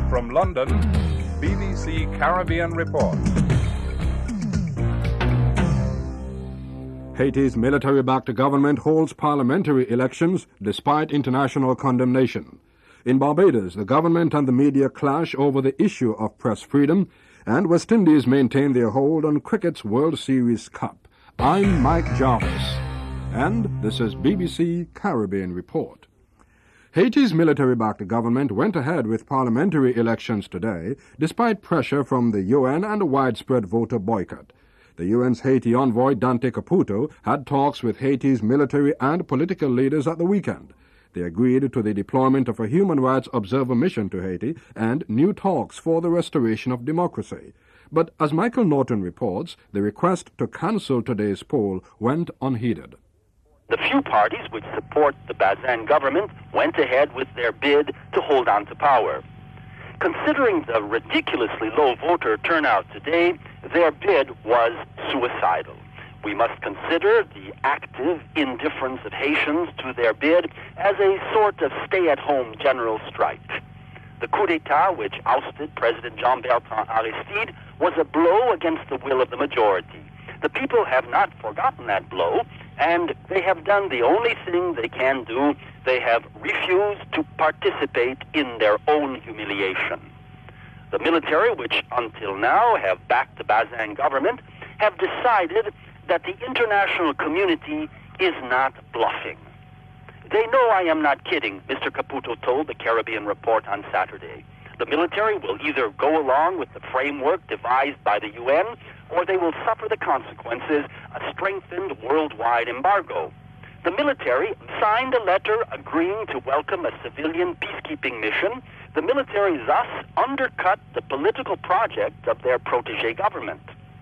From London, BBC Caribbean Report. Haiti's military-backed government holds parliamentary elections despite international condemnation. In Barbados, the government and the media clash over the issue of press freedom, and West Indies maintain their hold on cricket's World Series Cup. I'm Mike Jarvis, and this is BBC Caribbean Report. Haiti's military-backed government went ahead with parliamentary elections today, despite pressure from the UN and a widespread voter boycott. The UN's Haiti envoy Dante Caputo had talks with Haiti's military and political leaders at the weekend. They agreed to the deployment of a human rights observer mission to Haiti and new talks for the restoration of democracy. But as Michael Norton reports, the request to cancel today's poll went unheeded. The few parties which support the Bazin government went ahead with their bid to hold on to power. Considering the ridiculously low voter turnout today, their bid was suicidal. We must consider the active indifference of Haitians to their bid as a sort of stay-at-home general strike. The coup d'etat which ousted President Jean-Bertrand Aristide was a blow against the will of the majority. The people have not forgotten that blow, and they have done the only thing they can do. They have refused to participate in their own humiliation. The military, which until now have backed the Bazin government, have decided that the international community is not bluffing. They know I am not kidding, Mr. Caputo told the Caribbean Report on Saturday. The military will either go along with the framework devised by the UN, or they will suffer the consequences, a strengthened worldwide embargo. The military signed a letter agreeing to welcome a civilian peacekeeping mission. The military thus undercut the political project of their protégé government.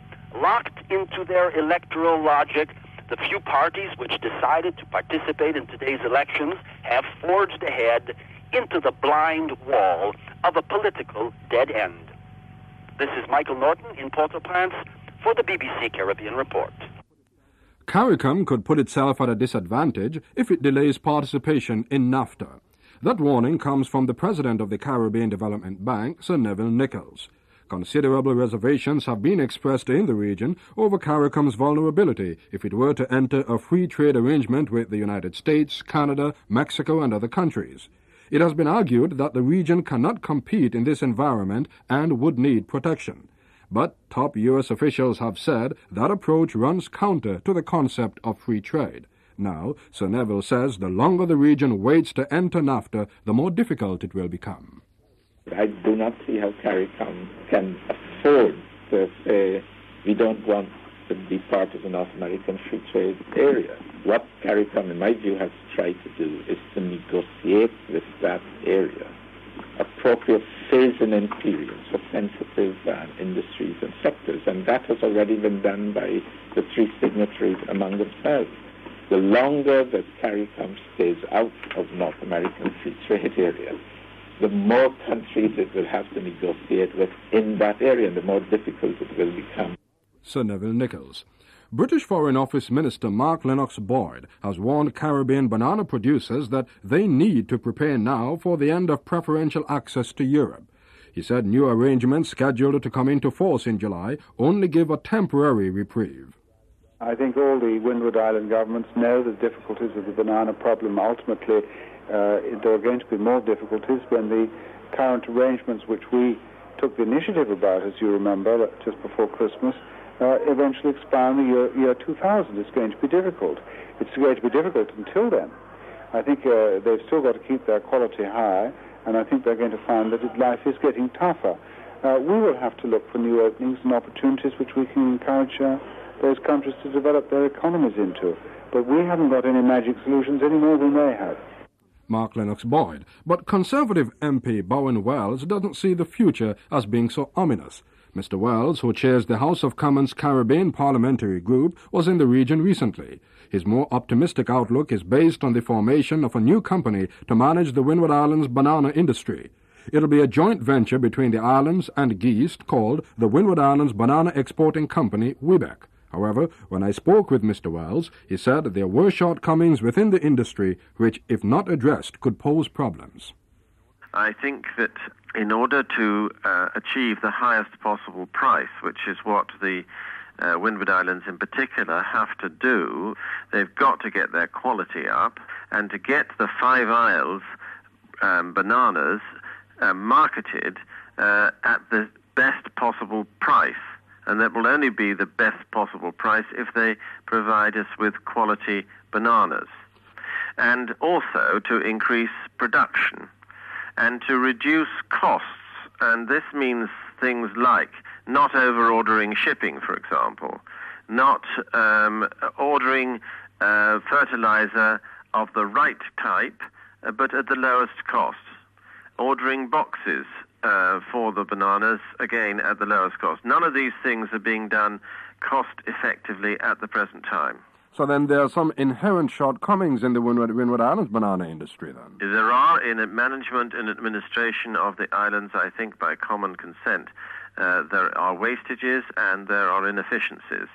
Locked into their electoral logic, the few parties which decided to participate in today's elections have forged ahead into the blind wall of a political dead end. This is Michael Norton in Port-au-Prince for the BBC Caribbean Report. CARICOM could put itself at a disadvantage if it delays participation in NAFTA. That warning comes from the president of the Caribbean Development Bank, Sir Neville Nichols. Considerable reservations have been expressed in the region over CARICOM's vulnerability if it were to enter a free trade arrangement with the United States, Canada, Mexico, and other countries. It has been argued that the region cannot compete in this environment and would need protection. But top U.S. officials have said that approach runs counter to the concept of free trade. Now, Sir Neville says the longer the region waits to enter NAFTA, the more difficult it will become. I do not see how CARICOM can afford to say we don't want to be part of the North American free trade area. What CARICOM, in my view, has tried to do is to negotiate with that area appropriate phase-in periods for sensitive industries and sectors, and that has already been done by the three signatories among themselves. The longer that CARICOM stays out of North American free trade area, the more countries it will have to negotiate with in that area, and the more difficult it will become. Sir Neville Nichols. British Foreign Office Minister Mark Lennox Boyd has warned Caribbean banana producers that they need to prepare now for the end of preferential access to Europe. He said new arrangements scheduled to come into force in July only give a temporary reprieve. I think all the Windward Island governments know the difficulties of the banana problem. Ultimately, there are going to be more difficulties when the current arrangements which we took the initiative about, as you remember, just before Christmas, eventually expire in the year 2000. It's going to be difficult. It's going to be difficult until then. I think they've still got to keep their quality high, and I think they're going to find that life is getting tougher. We will have to look for new openings and opportunities which we can encourage those countries to develop their economies into. But we haven't got any magic solutions any more than they have. Mark Lennox Boyd. But Conservative MP Bowen Wells doesn't see the future as being so ominous. Mr. Wells, who chairs the House of Commons Caribbean Parliamentary Group, was in the region recently. His more optimistic outlook is based on the formation of a new company to manage the Windward Islands banana industry. It'll be a joint venture between the islands and Geest called the Windward Islands Banana Exporting Company, WIBEC. However, when I spoke with Mr. Wells, he said there were shortcomings within the industry which, if not addressed, could pose problems. I think that in order to achieve the highest possible price, which is what the Windward Islands in particular have to do, they've got to get their quality up, and to get the Five Isles bananas marketed at the best possible price. And that will only be the best possible price if they provide us with quality bananas. And also to increase production and to reduce costs. And this means things like not over-ordering shipping, for example, not ordering fertilizer of the right type, but at the lowest cost, ordering boxes for the bananas, again, at the lowest cost. None of these things are being done cost-effectively at the present time. So then there are some inherent shortcomings in the Windward Islands banana industry, then? There are in management and administration of the islands, I think, by common consent. There are wastages and there are inefficiencies.